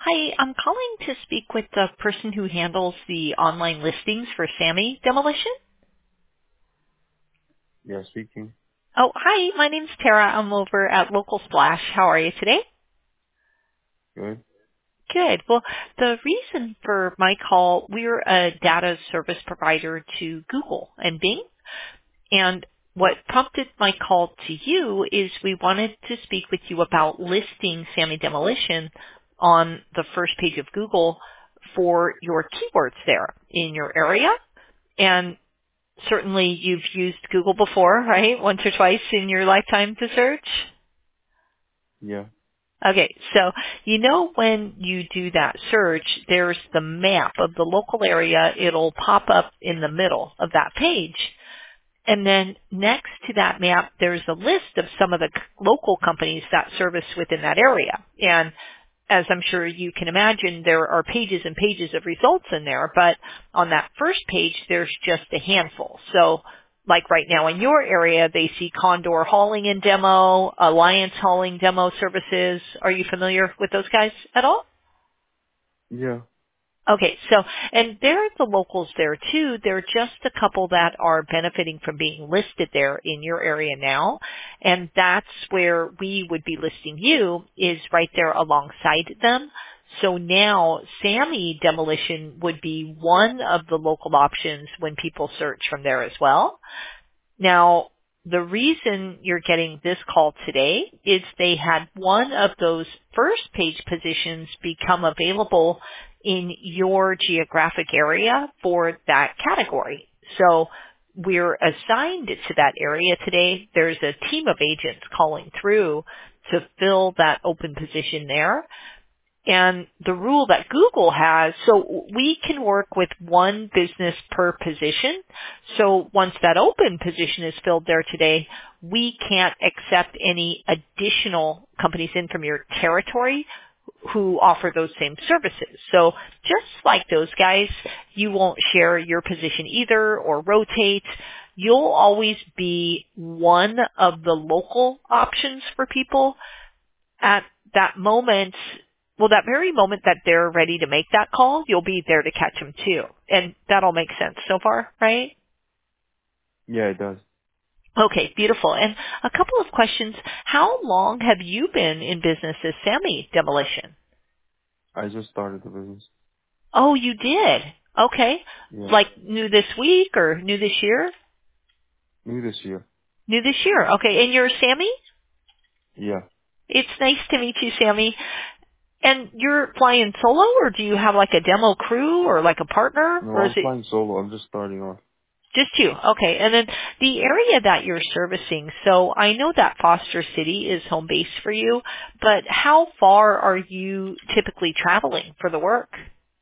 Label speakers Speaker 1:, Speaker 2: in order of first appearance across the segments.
Speaker 1: Hi, I'm calling to speak with the person who handles the online listings for Sammy Demolition.
Speaker 2: Yeah, speaking.
Speaker 1: Oh, hi, my name's Tara. I'm over at Local Splash. How are you today?
Speaker 2: Good.
Speaker 1: Good. Well, the reason for my call, we're a data service provider to Google and Bing. And what prompted my call to you is we wanted to speak with you about listing Sammy Demolition on the first page of Google for your keywords there in your area. And certainly you've used Google before, right? Once or twice in your lifetime to search.
Speaker 2: Yeah.
Speaker 1: Okay, so when you do that search, there's the map of the local area. It'll pop up in the middle of that page. And then next to that map, there's a list of some of the local companies that service within that area. And as I'm sure you can imagine, there are pages and pages of results in there, but on that first page, there's just a handful. So like right now in your area, they see Condor Hauling and Demo, Alliance Hauling Demo Services. Are you familiar with those guys at all?
Speaker 2: Yeah.
Speaker 1: Okay, so, and there are the locals there too. There are just a couple that are benefiting from being listed there in your area now. And that's where we would be listing you, is right there alongside them. So now Sammy Demolition would be one of the local options when people search from there as well. Now, the reason you're getting this call today is they had one of those first page positions become available in your geographic area for that category. So we're assigned to that area today. There's a team of agents calling through to fill that open position there. And the rule that Google has, so we can work with one business per position. So once that open position is filled there today, we can't accept any additional companies in from your territory who offer those same services. So just like those guys, you won't share your position either or rotate. You'll always be one of the local options for people at that moment. Well, that very moment that they're ready to make that call, you'll be there to catch them too. And that'll make sense so far, right?
Speaker 2: Yeah, it does.
Speaker 1: Okay, beautiful. And a couple of questions. How long have you been in business as Sammy Demolition?
Speaker 2: I just started the business.
Speaker 1: Oh, you did? Okay.
Speaker 2: Yeah.
Speaker 1: Like new this week or new this year?
Speaker 2: New this year.
Speaker 1: New this year. Okay. And you're Sammy?
Speaker 2: Yeah.
Speaker 1: It's nice to meet you, Sammy. And you're flying solo, or do you have like a demo crew or like a partner,
Speaker 2: No,
Speaker 1: or is
Speaker 2: I'm
Speaker 1: it
Speaker 2: flying solo. I'm just starting off.
Speaker 1: just you? Okay. And then the area that you're servicing, so I know that Foster City is home base for you, but how far are you typically traveling for the work?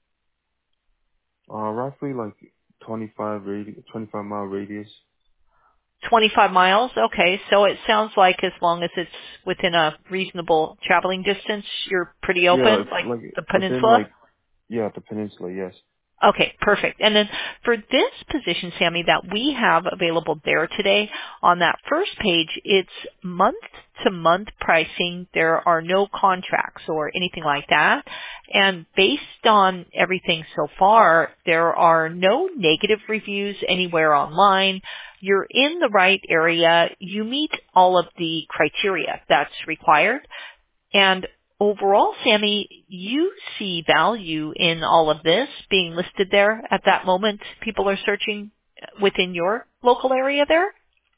Speaker 2: Roughly like 25 mile radius.
Speaker 1: 25 miles? Okay. So it sounds like as long as it's within a reasonable traveling distance, you're pretty
Speaker 2: Yeah,
Speaker 1: open,
Speaker 2: it's
Speaker 1: like
Speaker 2: like
Speaker 1: the
Speaker 2: within
Speaker 1: peninsula?
Speaker 2: the peninsula, yes.
Speaker 1: Okay, perfect. And then for this position, Sammy, that we have available there today, on that first page, it's month-to-month pricing. There are no contracts or anything like that. And based on everything so far, there are no negative reviews anywhere online. You're in the right area. You meet all of the criteria that's required. And overall, Sammy, you see value in all of this being listed there at that moment. People are searching within your local area there.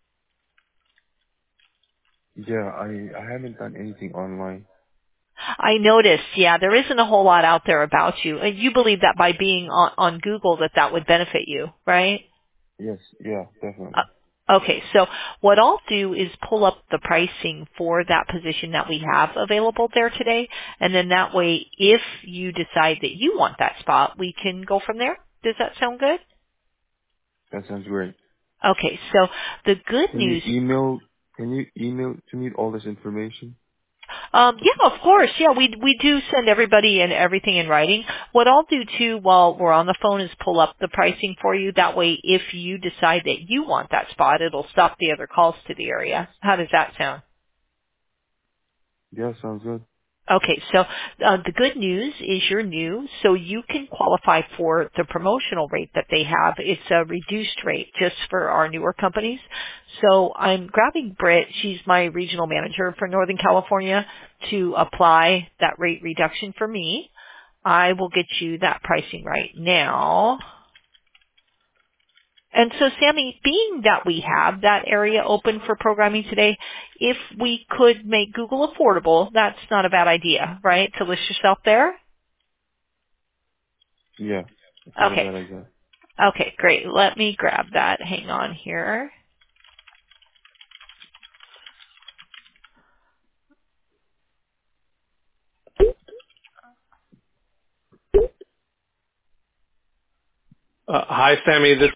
Speaker 2: Yeah, I haven't done anything online.
Speaker 1: I noticed, yeah, there isn't a whole lot out there about you. And you believe that by being on Google that would benefit you, right?
Speaker 2: Yes, yeah,
Speaker 1: Uh,
Speaker 2: definitely.
Speaker 1: Okay, so what I'll do is pull up the pricing for that position that we have available there today, and then that way, if you decide that you want that spot, we can go from there. Does that sound good?
Speaker 2: That sounds great.
Speaker 1: Okay, so the good
Speaker 2: Can you
Speaker 1: news,
Speaker 2: email can you email to me all this information?
Speaker 1: yeah, of course, yeah, we do send everybody and everything in writing. What I'll do too while we're on the phone is pull up the pricing for you. That way, if you decide that you want that spot, it'll stop the other calls to the area. How does that sound?
Speaker 2: Yeah, sounds good.
Speaker 1: Okay, so the good news is you're new, so you can qualify for the promotional rate that they have. It's a reduced rate just for our newer companies. So I'm grabbing Britt, she's my regional manager for Northern California, to apply that rate reduction for me. I will get you that pricing right now. And so, Sammy, being that we have that area open for programming today, if we could make Google affordable, that's not a bad idea, right? To list yourself there?
Speaker 2: Yeah, it's not a
Speaker 1: Okay.
Speaker 2: bad idea.
Speaker 1: Okay, great. Let me grab that. Hang on here.
Speaker 3: Hi, Sammy. This